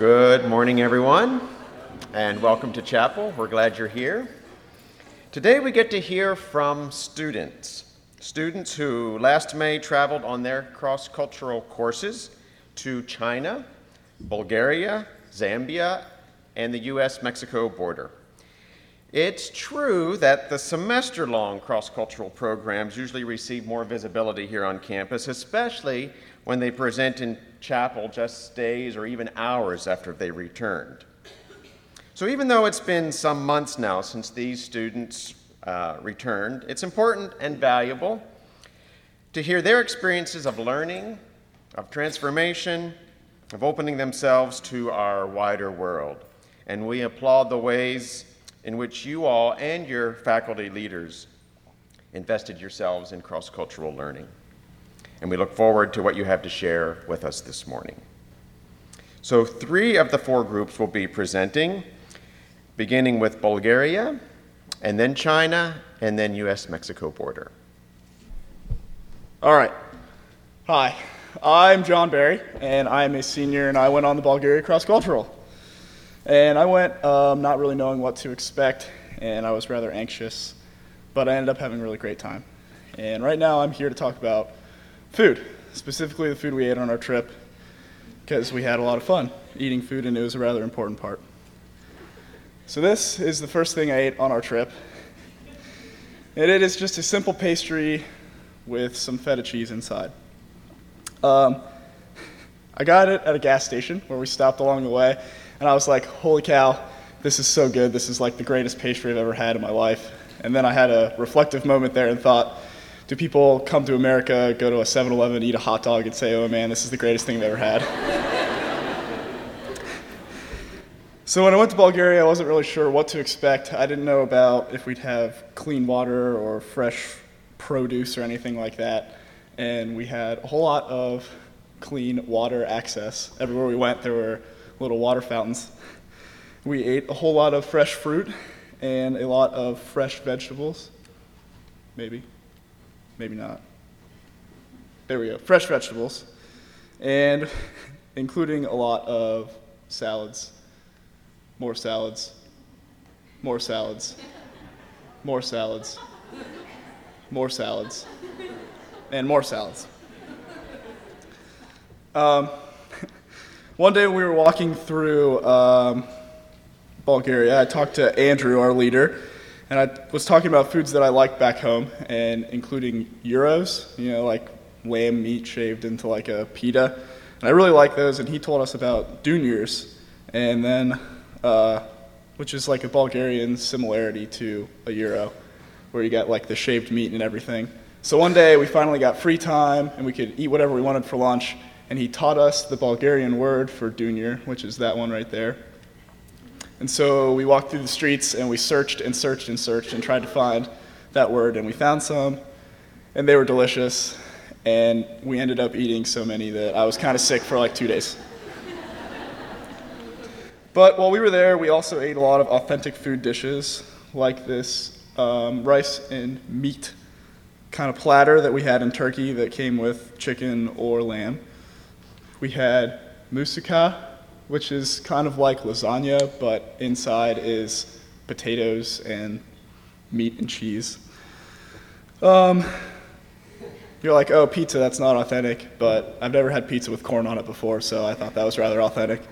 Good morning, everyone, and welcome to chapel. We're glad you're here. Today we get to hear from students who last May traveled on their cross-cultural courses to China, Bulgaria, Zambia, and the U.S.-Mexico border. It's true that the semester-long cross-cultural programs usually receive more visibility here on campus, especially when they present in chapel just days or even hours after they returned. So even though it's been some months now since these students returned, it's important and valuable to hear their experiences of learning, of transformation, of opening themselves to our wider world. And we applaud the ways in which you all and your faculty leaders invested yourselves in cross-cultural learning. And we look forward to what you have to share with us this morning. So 3 of the 4 groups will be presenting, beginning with Bulgaria, and then China, and then U.S.-Mexico border. All right. Hi, I'm John Barry, and I'm a senior, and I went on the Bulgaria cross-cultural. And I went not really knowing what to expect, and I was rather anxious, but I ended up having a really great time. And right now I'm here to talk about food, specifically the food we ate on our trip, because we had a lot of fun eating food, and it was a rather important part. So this is the first thing I ate on our trip, and it is just a simple pastry with some feta cheese inside. I got it at a gas station where we stopped along the way, and I was like, holy cow, this is so good. This is like the greatest pastry I've ever had in my life. And then I had a reflective moment there and thought, do people come to America, go to a 7-Eleven, eat a hot dog, and say, oh man, this is the greatest thing I've ever had? So when I went to Bulgaria, I wasn't really sure what to expect. I didn't know about if we'd have clean water or fresh produce or anything like that. And we had a whole lot of clean water access. Everywhere we went, there were little water fountains. We ate a whole lot of fresh fruit and a lot of fresh vegetables. Maybe not. There we go, fresh vegetables. And including a lot of salads. More salads, more salads, more salads, more salads, and more salads. One day we were walking through Bulgaria. I talked to Andrew, our leader, and I was talking about foods that I liked back home, and including gyros, like lamb meat shaved into like a pita. And I really like those, and he told us about duniers, and then which is like a Bulgarian similarity to a gyro, where you got like the shaved meat and everything. So one day we finally got free time, and we could eat whatever we wanted for lunch, and he taught us the Bulgarian word for dunier, which is that one right there. And so we walked through the streets, and we searched and searched and searched and tried to find that word, and we found some, and they were delicious, and we ended up eating so many that I was kind of sick for like 2 days. But while we were there, we also ate a lot of authentic food dishes, like this rice and meat kind of platter that we had in Turkey that came with chicken or lamb. We had moussaka, which is kind of like lasagna, but inside is potatoes and meat and cheese. You're like, oh, pizza, that's not authentic, but I've never had pizza with corn on it before, so I thought that was rather authentic.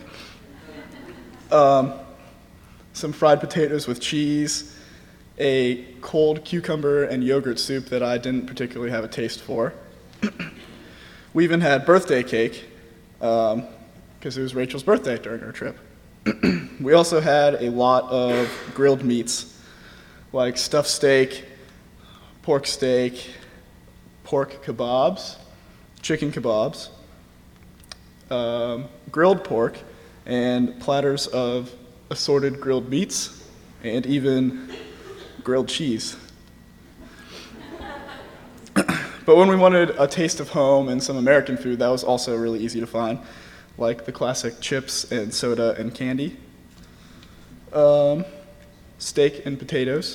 Some fried potatoes with cheese, a cold cucumber and yogurt soup that I didn't particularly have a taste for. We even had birthday cake, because it was Rachel's birthday during our trip. We also had a lot of grilled meats, like stuffed steak, pork kebabs, chicken kebabs, grilled pork, and platters of assorted grilled meats, and even grilled cheese. But when we wanted a taste of home and some American food, that was also really easy to find, like the classic chips and soda and candy, steak and potatoes.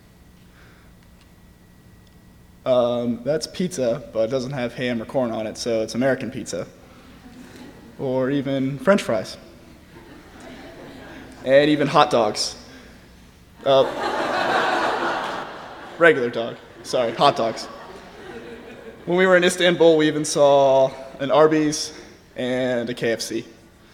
That's pizza, but it doesn't have ham or corn on it, so it's American pizza. Or even French fries. and even hot dogs. Regular dog, sorry, hot dogs. When we were in Istanbul, we even saw an Arby's and a KFC.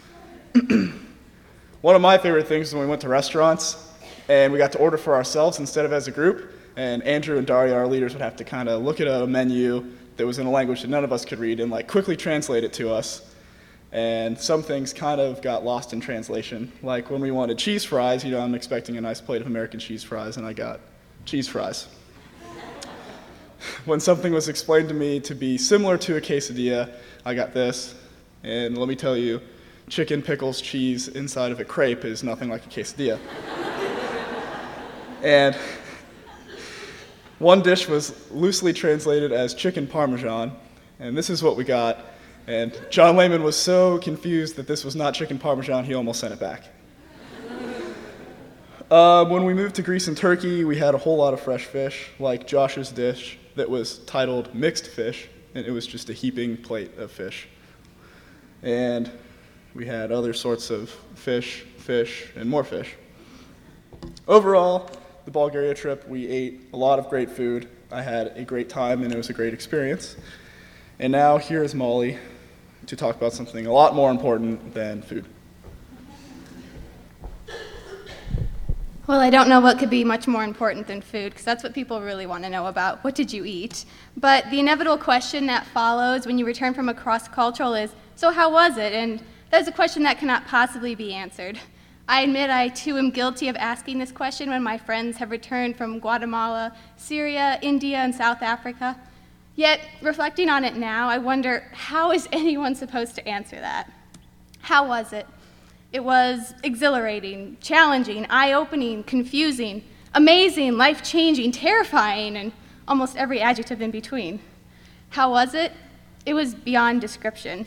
One of my favorite things is when we went to restaurants and we got to order for ourselves instead of as a group, and Andrew and Daria, our leaders, would have to kind of look at a menu that was in a language that none of us could read and quickly translate it to us. And some things kind of got lost in translation. Like when we wanted cheese fries, I'm expecting a nice plate of American cheese fries, and I got cheese fries. When something was explained to me to be similar to a quesadilla, I got this. And let me tell you, chicken, pickles, cheese inside of a crepe is nothing like a quesadilla. And one dish was loosely translated as chicken parmesan, and this is what we got. And John Lehman was so confused that this was not chicken parmesan, he almost sent it back. When we moved to Greece and Turkey, we had a whole lot of fresh fish, like Josh's dish that was titled mixed fish, and it was just a heaping plate of fish. And we had other sorts of fish, and more fish. Overall, the Bulgaria trip, we ate a lot of great food. I had a great time, and it was a great experience. And now here is Molly to talk about something a lot more important than food. Well, I don't know what could be much more important than food, because that's what people really want to know about. What did you eat? But the inevitable question that follows when you return from a cross-cultural is, so how was it? And that's a question that cannot possibly be answered. I admit I, too, am guilty of asking this question when my friends have returned from Guatemala, Syria, India, and South Africa. Yet, reflecting on it now, I wonder, how is anyone supposed to answer that? How was it? It was exhilarating, challenging, eye-opening, confusing, amazing, life-changing, terrifying, and almost every adjective in between. How was it? It was beyond description.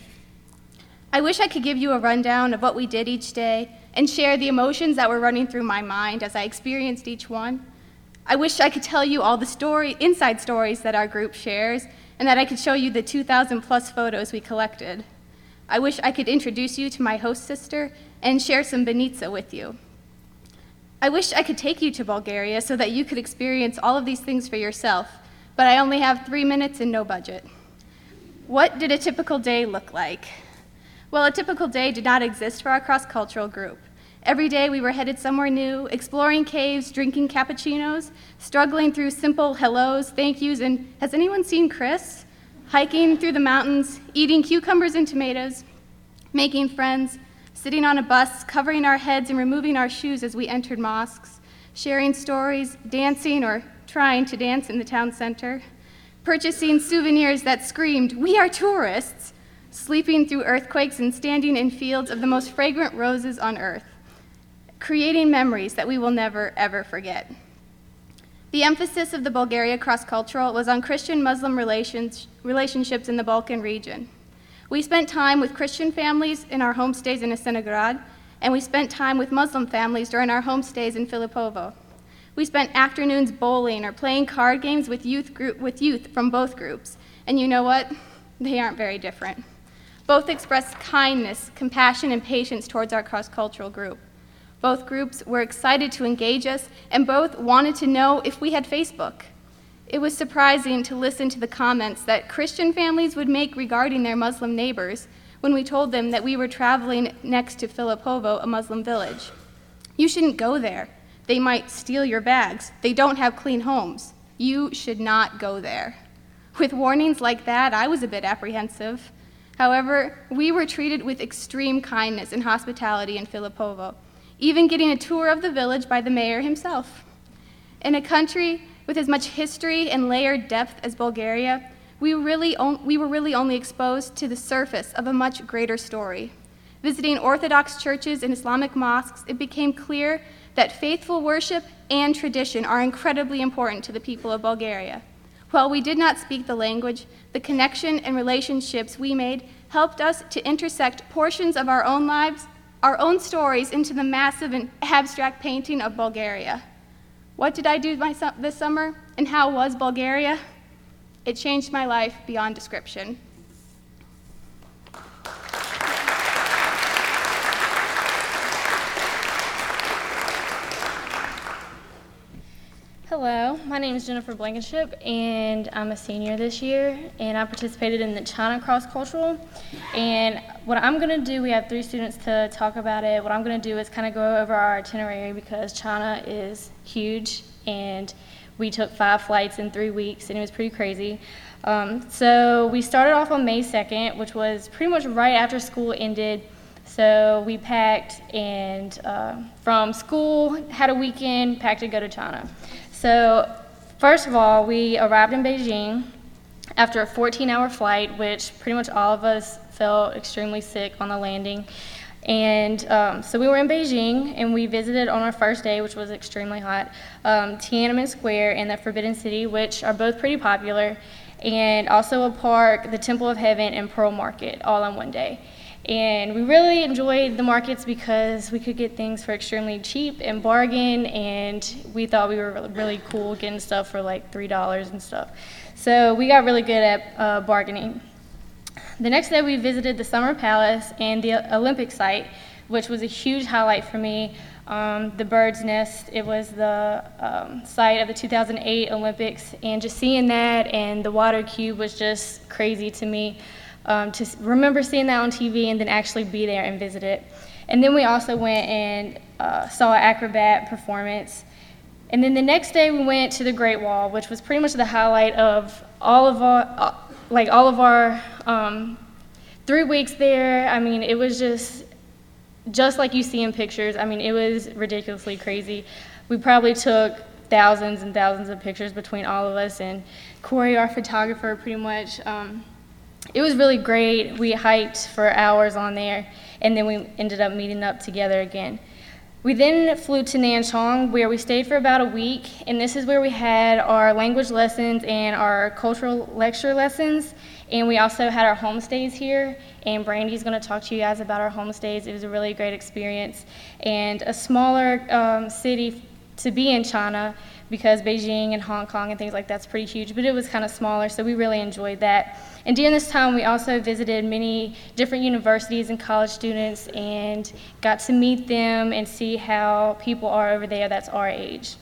I wish I could give you a rundown of what we did each day and share the emotions that were running through my mind as I experienced each one. I wish I could tell you all the inside stories that our group shares, and that I could show you the 2,000 plus photos we collected. I wish I could introduce you to my host sister and share some Banitsa with you. I wish I could take you to Bulgaria so that you could experience all of these things for yourself, but I only have 3 minutes and no budget. What did a typical day look like? Well, a typical day did not exist for our cross-cultural group. Every day we were headed somewhere new, exploring caves, drinking cappuccinos, struggling through simple hellos, thank yous, and has anyone seen Chris? Hiking through the mountains, eating cucumbers and tomatoes, making friends, sitting on a bus, covering our heads and removing our shoes as we entered mosques, sharing stories, dancing or trying to dance in the town center, purchasing souvenirs that screamed, "We are tourists," sleeping through earthquakes and standing in fields of the most fragrant roses on earth, creating memories that we will never, ever forget. The emphasis of the Bulgaria Cross-Cultural was on Christian-Muslim relationships in the Balkan region. We spent time with Christian families in our homestays in Asenograd, and we spent time with Muslim families during our homestays in Filipovo. We spent afternoons bowling or playing card games with youth from both groups, and you know what? They aren't very different. Both expressed kindness, compassion, and patience towards our cross-cultural group. Both groups were excited to engage us, and both wanted to know if we had Facebook. It was surprising to listen to the comments that Christian families would make regarding their Muslim neighbors when we told them that we were traveling next to Filipovo, a Muslim village. You shouldn't go there. They might steal your bags. They don't have clean homes. You should not go there. With warnings like that, I was a bit apprehensive. However, we were treated with extreme kindness and hospitality in Filipovo, even getting a tour of the village by the mayor himself. In a country with as much history and layered depth as Bulgaria, we were really only exposed to the surface of a much greater story. Visiting Orthodox churches and Islamic mosques, it became clear that faithful worship and tradition are incredibly important to the people of Bulgaria. While we did not speak the language, the connection and relationships we made helped us to intersect portions of our own lives, our own stories, into the massive and abstract painting of Bulgaria. What did I do this summer, and how was Bulgaria? It changed my life beyond description. My name is Jennifer Blankenship, and I'm a senior this year, and I participated in the China Cross Cultural. And what I'm going to do, we have 3 students to talk about it. What I'm going to do is kind of go over our itinerary because China is huge, and we took 5 flights in 3 weeks, and it was pretty crazy. So we started off on May 2nd, which was pretty much right after school ended. So we packed and from school, had a weekend, packed to go to China. So first of all, we arrived in Beijing after a 14-hour flight, which pretty much all of us felt extremely sick on the landing. And so we were in Beijing, and we visited on our first day, which was extremely hot, Tiananmen Square and the Forbidden City, which are both pretty popular, and also a park, the Temple of Heaven, and Pearl Market, all in one day. And we really enjoyed the markets because we could get things for extremely cheap and bargain, and we thought we were really cool getting stuff for like $3 and stuff. So we got really good at bargaining. The next day we visited the Summer Palace and the Olympic site, which was a huge highlight for me. The Bird's Nest, it was the site of the 2008 Olympics, and just seeing that and the water cube was just crazy to me. To remember seeing that on TV and then actually be there and visit it. And then we also went and saw an acrobat performance. And then the next day we went to the Great Wall, which was pretty much the highlight of all of our 3 weeks there. I mean, it was just like you see in pictures. I mean, it was ridiculously crazy. We probably took thousands and thousands of pictures between all of us, and Corey, our photographer, pretty much. It was really great. We hiked for hours on there, and then we ended up meeting up together again. We then flew to Nanchang, where we stayed for about a week, and this is where we had our language lessons and our cultural lecture lessons, and we also had our homestays here, and Brandy's going to talk to you guys about our homestays. It was a really great experience, and a smaller city to be in China, because Beijing and Hong Kong and things like that's pretty huge, but it was kind of smaller, so we really enjoyed that. And during this time, we also visited many different universities and college students and got to meet them and see how people are over there that's our age.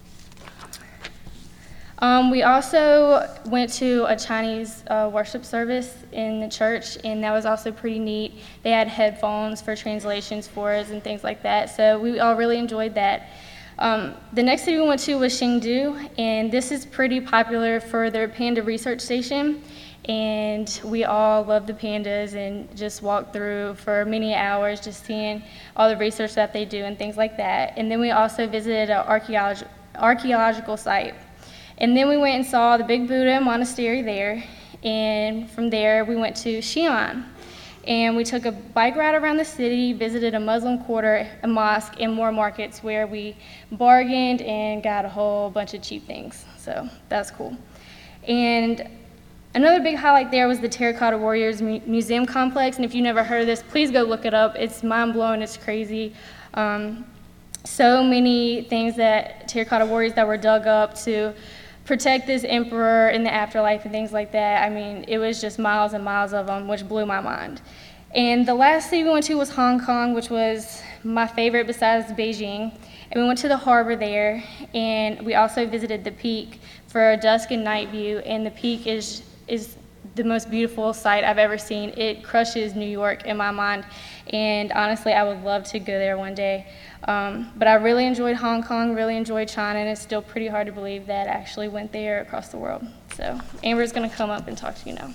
We also went to a Chinese worship service in the church, and that was also pretty neat. They had headphones for translations for us and things like that, so we all really enjoyed that. The next city we went to was Chengdu, and this is pretty popular for their panda research station, and we all loved the pandas and just walked through for many hours just seeing all the research that they do and things like that. And then we also visited an archaeological site. And then we went and saw the Big Buddha monastery there, and from there we went to Xi'an. And we took a bike ride around the city, visited a Muslim quarter, a mosque, and more markets where we bargained and got a whole bunch of cheap things. So that's cool. And another big highlight there was the Terracotta Warriors Museum Complex. And if you've never heard of this, please go look it up. It's mind-blowing. It's crazy. So many things that Terracotta Warriors that were dug up to protect this emperor in the afterlife and things like that. I mean, it was just miles and miles of them, which blew my mind. And the last city we went to was Hong Kong, which was my favorite besides Beijing. And we went to the harbor there, and we also visited the Peak for a dusk and night view. And the Peak is the most beautiful sight I've ever seen. It crushes New York in my mind, and honestly, I would love to go there one day. But I really enjoyed Hong Kong, really enjoyed China, and it's still pretty hard to believe that I actually went there across the world. So Amber's going to come up and talk to you now.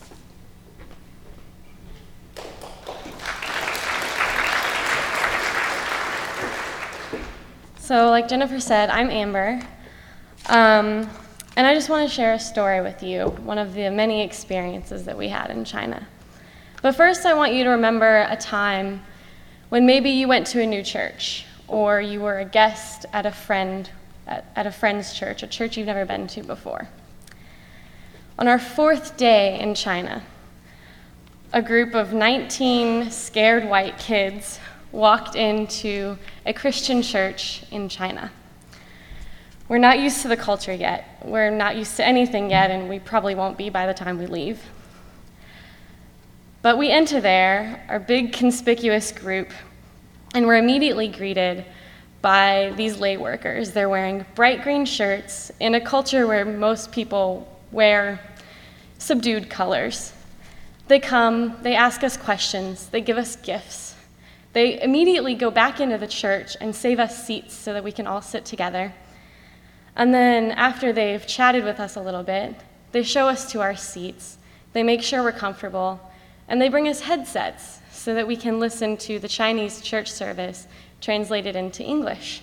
So like Jennifer said, I'm Amber, and I just want to share a story with you, one of the many experiences that we had in China. But first I want you to remember a time when maybe you went to a new church, or you were a guest at a friend's church, a church you've never been to before. On our 4th day in China, a group of 19 scared white kids walked into a Christian church in China. We're not used to the culture yet. We're not used to anything yet, and we probably won't be by the time we leave. But we enter there, our big conspicuous group, and we're immediately greeted by these lay workers. They're wearing bright green shirts in a culture where most people wear subdued colors. They come, they ask us questions, they give us gifts. They immediately go back into the church and save us seats so that we can all sit together. And then after they've chatted with us a little bit, they show us to our seats, they make sure we're comfortable, and they bring us headsets so that we can listen to the Chinese church service translated into English.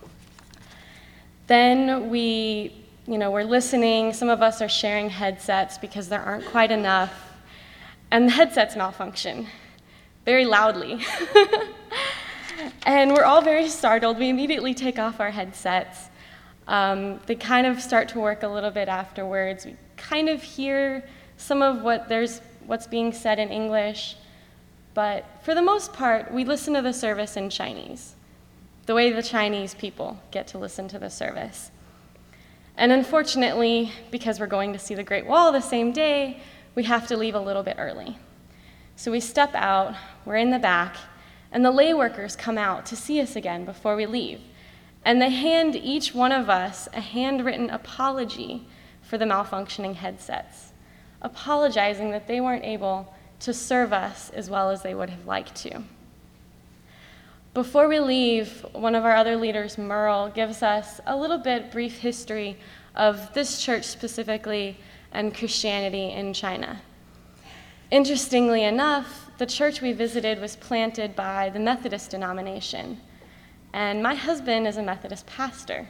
Then we're listening. Some of us are sharing headsets because there aren't quite enough, and the headsets malfunction very loudly. And we're all very startled. We immediately take off our headsets. They kind of start to work a little bit afterwards. We kind of hear some of what's being said in English, but for the most part, we listen to the service in Chinese, the way the Chinese people get to listen to the service. And unfortunately, because we're going to see the Great Wall the same day, we have to leave a little bit early. So we step out, we're in the back, and the lay workers come out to see us again before we leave. And they hand each one of us a handwritten apology for the malfunctioning headsets, apologizing that they weren't able to serve us as well as they would have liked to. Before we leave, one of our other leaders, Merle, gives us a little bit brief history of this church specifically and Christianity in China. Interestingly enough, the church we visited was planted by the Methodist denomination, and my husband is a Methodist pastor.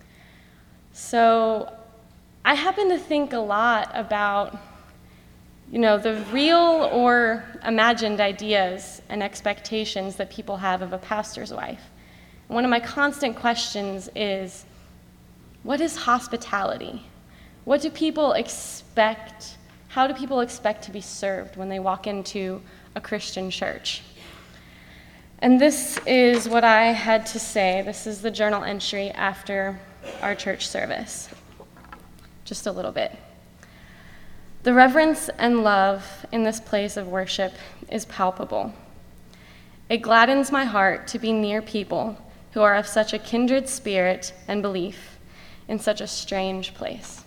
So I happen to think a lot about the real or imagined ideas and expectations that people have of a pastor's wife. One of my constant questions is, what is hospitality? What do people expect? How do people expect to be served when they walk into a Christian church? And this is what I had to say. This is the journal entry after our church service. Just a little bit. The reverence and love in this place of worship is palpable. It gladdens my heart to be near people who are of such a kindred spirit and belief in such a strange place.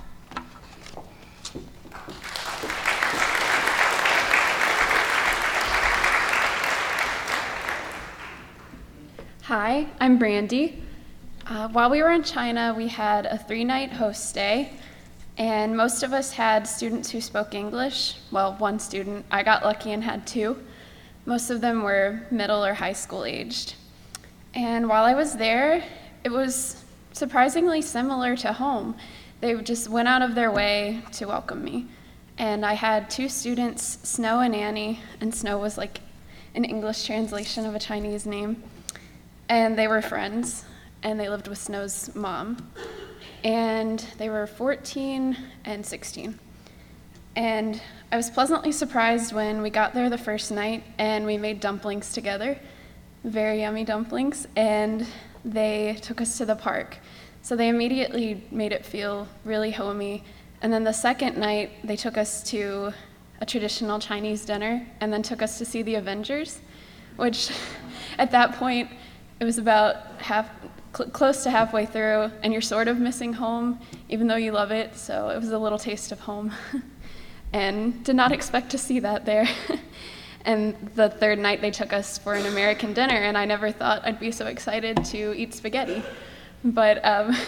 Hi, I'm Brandy. While we were in China, we had a 3-night host stay, and most of us had students who spoke English. Well, one student. I got lucky and had 2. Most of them were middle or high school aged. And while I was there, it was surprisingly similar to home. They just went out of their way to welcome me. And I had 2 students, Snow and Annie, and Snow was like an English translation of a Chinese name. And they were friends, and they lived with Snow's mom. And they were 14 and 16. And I was pleasantly surprised when we got there the first night and we made dumplings together, very yummy dumplings, and they took us to the park. So they immediately made it feel really homey. And then the second night, they took us to a traditional Chinese dinner and then took us to see the Avengers, which at that point, it was about close to halfway through, and you're sort of missing home, even though you love it, so it was a little taste of home. And did not expect to see that there. And the third night, they took us for an American dinner, and I never thought I'd be so excited to eat spaghetti. But,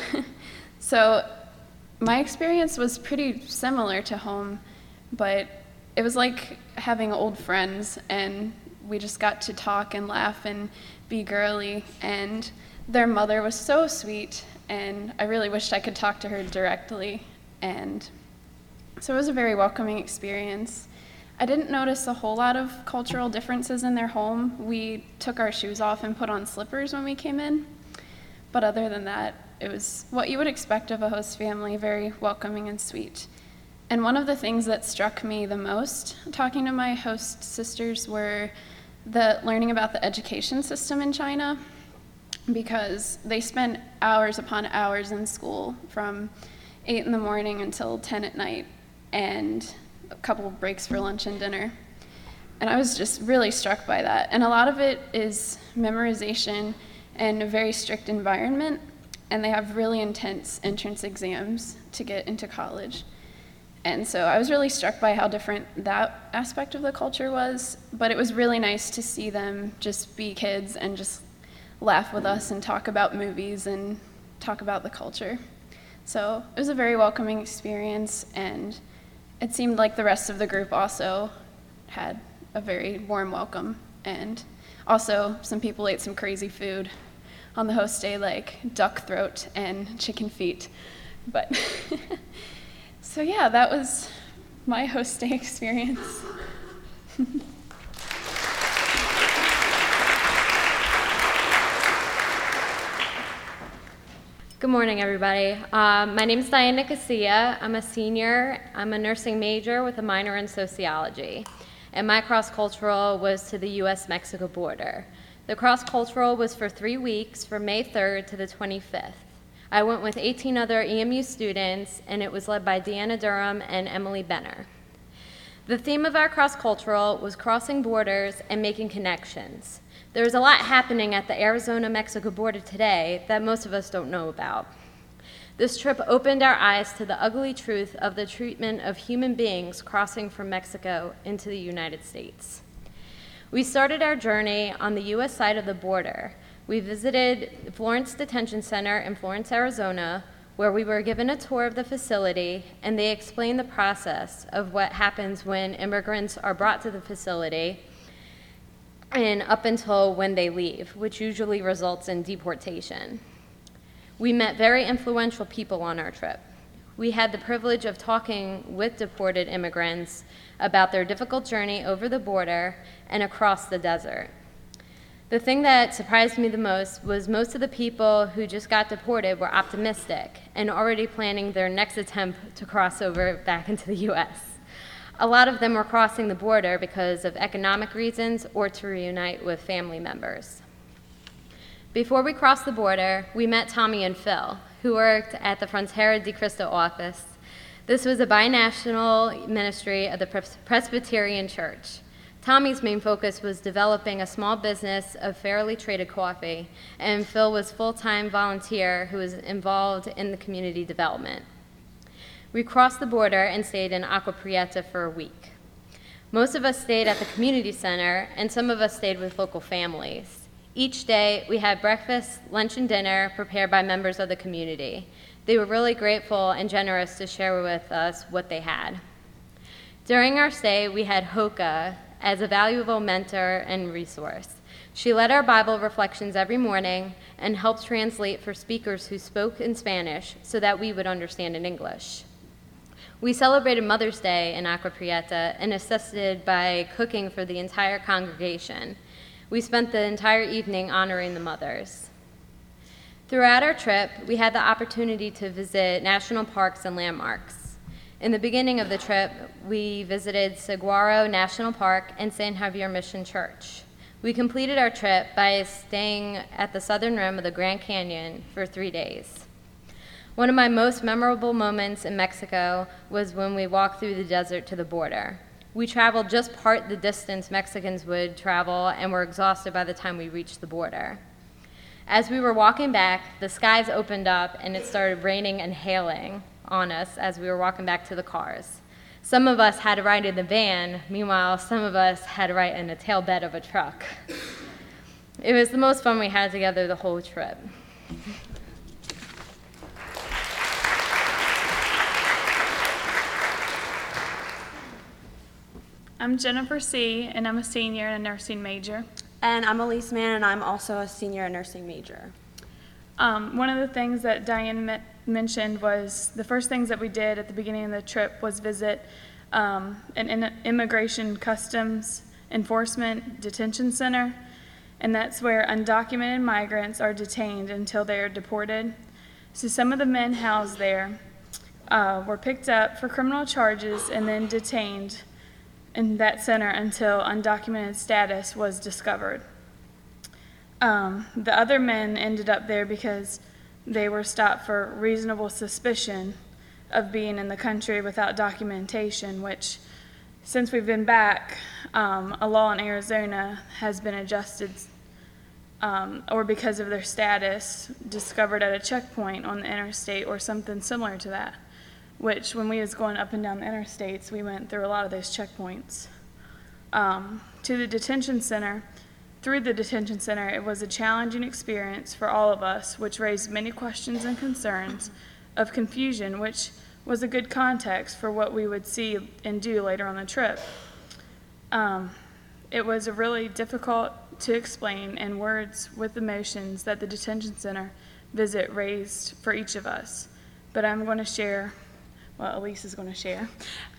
so my experience was pretty similar to home, but it was like having old friends, and we just got to talk and laugh and be girly, and their mother was so sweet, and I really wished I could talk to her directly, and so it was a very welcoming experience. I didn't notice a whole lot of cultural differences in their home. We took our shoes off and put on slippers when we came in, but other than that, it was what you would expect of a host family, very welcoming and sweet. And one of the things that struck me the most talking to my host sisters were the learning about the education system in China, because they spend hours upon hours in school from 8 in the morning until 10 at night, and a couple of breaks for lunch and dinner. And I was just really struck by that. And a lot of it is memorization and a very strict environment, and they have really intense entrance exams to get into college. And so I was really struck by how different that aspect of the culture was, but it was really nice to see them just be kids and just laugh with us and talk about movies and talk about the culture. So it was a very welcoming experience, and it seemed like the rest of the group also had a very warm welcome. And also, some people ate some crazy food on the host day, like duck throat and chicken feet. But so yeah, that was my host day experience. Good morning, everybody. My name is Diane Nicosia. I'm a senior. I'm a nursing major with a minor in sociology. And my cross-cultural was to the U.S.-Mexico border. The cross-cultural was for 3 weeks, from May 3rd to the 25th. I went with 18 other EMU students, and it was led by Deanna Durham and Emily Benner. The theme of our cross-cultural was crossing borders and making connections. There's a lot happening at the Arizona-Mexico border today that most of us don't know about. This trip opened our eyes to the ugly truth of the treatment of human beings crossing from Mexico into the United States. We started our journey on the U.S. side of the border. We visited Florence Detention Center in Florence, Arizona, where we were given a tour of the facility, and they explained the process of what happens when immigrants are brought to the facility and up until when they leave, which usually results in deportation. We met very influential people on our trip. We had the privilege of talking with deported immigrants about their difficult journey over the border and across the desert. The thing that surprised me the most was most of the people who just got deported were optimistic and already planning their next attempt to cross over back into the U.S. A lot of them were crossing the border because of economic reasons or to reunite with family members. Before we crossed the border, we met Tommy and Phil, who worked at the Frontera de Cristo office. This was a binational ministry of the Presbyterian Church. Tommy's main focus was developing a small business of fairly traded coffee, and Phil was a full-time volunteer who was involved in the community development. We crossed the border and stayed in Agua Prieta for a week. Most of us stayed at the community center, and some of us stayed with local families. Each day, we had breakfast, lunch, and dinner prepared by members of the community. They were really grateful and generous to share with us what they had. During our stay, we had Hoka as a valuable mentor and resource. She led our Bible reflections every morning and helped translate for speakers who spoke in Spanish so that we would understand in English. We celebrated Mother's Day in Agua Prieta and assisted by cooking for the entire congregation. We spent the entire evening honoring the mothers. Throughout our trip, we had the opportunity to visit national parks and landmarks. In the beginning of the trip, we visited Saguaro National Park and San Javier Mission Church. We completed our trip by staying at the southern rim of the Grand Canyon for 3 days. One of my most memorable moments in Mexico was when we walked through the desert to the border. We traveled just part the distance Mexicans would travel and were exhausted by the time we reached the border. As we were walking back, the skies opened up and it started raining and hailing on us as we were walking back to the cars. Some of us had to ride in the van, meanwhile some of us had to ride in the tailbed of a truck. It was the most fun we had together the whole trip. I'm Jennifer C., and I'm a senior and a nursing major. And I'm Elise Mann, and I'm also a senior and nursing major. One of the things that Diane mentioned was the first things that we did at the beginning of the trip was visit an immigration customs enforcement detention center, and that's where undocumented migrants are detained until they are deported. So some of the men housed there were picked up for criminal charges and then detained in that center until undocumented status was discovered. The other men ended up there because they were stopped for reasonable suspicion of being in the country without documentation, which, since we've been back, a law in Arizona has been adjusted or because of their status discovered at a checkpoint on the interstate or something similar to that, which when we was going up and down the interstates, we went through a lot of those checkpoints. Through the detention center, it was a challenging experience for all of us, which raised many questions and concerns of confusion, which was a good context for what we would see and do later on the trip. It was really difficult to explain in words with emotions that the detention center visit raised for each of us. But I'm going to share, Elise is going to share,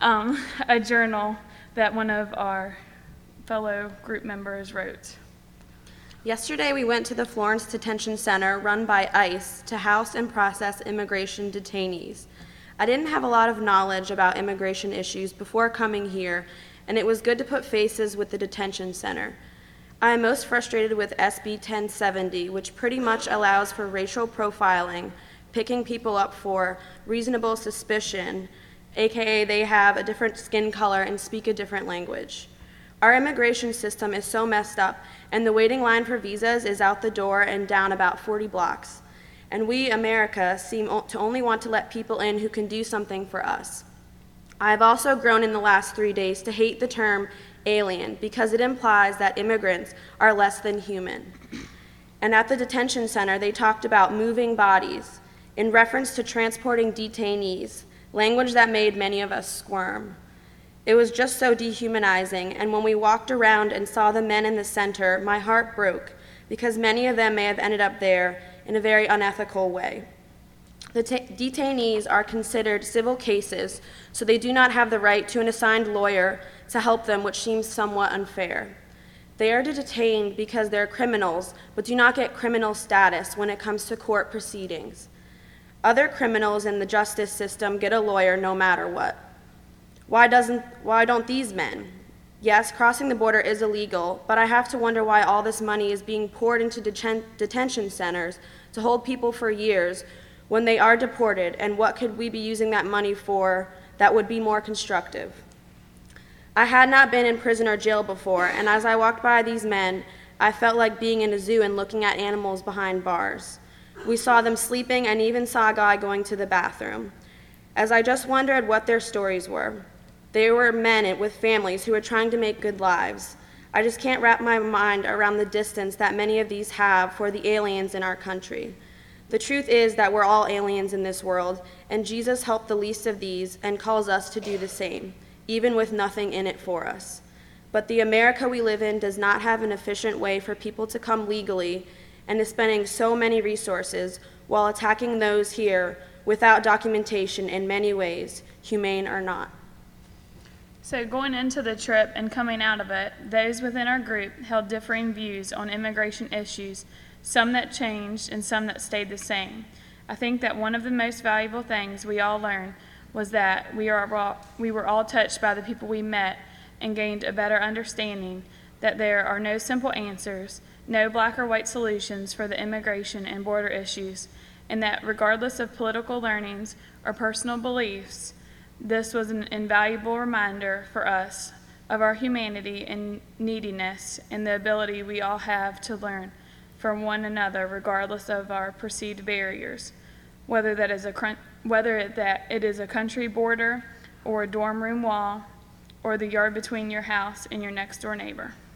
a journal that one of our fellow group members wrote. Yesterday, we went to the Florence Detention Center run by ICE to house and process immigration detainees. I didn't have a lot of knowledge about immigration issues before coming here, and it was good to put faces with the detention center. I am most frustrated with SB 1070, which pretty much allows for racial profiling, picking people up for reasonable suspicion, aka they have a different skin color and speak a different language. Our immigration system is so messed up, and the waiting line for visas is out the door and down about 40 blocks. And we, America, seem to only want to let people in who can do something for us. I have also grown in the last 3 days to hate the term alien because it implies that immigrants are less than human. And at the detention center, they talked about moving bodies in reference to transporting detainees, language that made many of us squirm. It was just so dehumanizing, and when we walked around and saw the men in the center, my heart broke because many of them may have ended up there in a very unethical way. The detainees are considered civil cases, so they do not have the right to an assigned lawyer to help them, which seems somewhat unfair. They are detained because they're criminals, but do not get criminal status when it comes to court proceedings. Other criminals in the justice system get a lawyer no matter what. Why don't these men? Yes, crossing the border is illegal, but I have to wonder why all this money is being poured into detention centers to hold people for years when they are deported, and what could we be using that money for that would be more constructive? I had not been in prison or jail before, and as I walked by these men, I felt like being in a zoo and looking at animals behind bars. We saw them sleeping and even saw a guy going to the bathroom. As I just wondered what their stories were. They were men with families who were trying to make good lives. I just can't wrap my mind around the distance that many of these have for the aliens in our country. The truth is that we're all aliens in this world, and Jesus helped the least of these and calls us to do the same, even with nothing in it for us. But the America we live in does not have an efficient way for people to come legally and is spending so many resources while attacking those here without documentation in many ways, humane or not. So going into the trip and coming out of it, those within our group held differing views on immigration issues, some that changed and some that stayed the same. I think that one of the most valuable things we all learned was that we were all touched by the people we met and gained a better understanding that there are no simple answers, no black or white solutions for the immigration and border issues, and that regardless of political learnings or personal beliefs, this was an invaluable reminder for us of our humanity and neediness and the ability we all have to learn from one another regardless of our perceived barriers, whether that it is a country border or a dorm room wall or the yard between your house and your next door neighbor.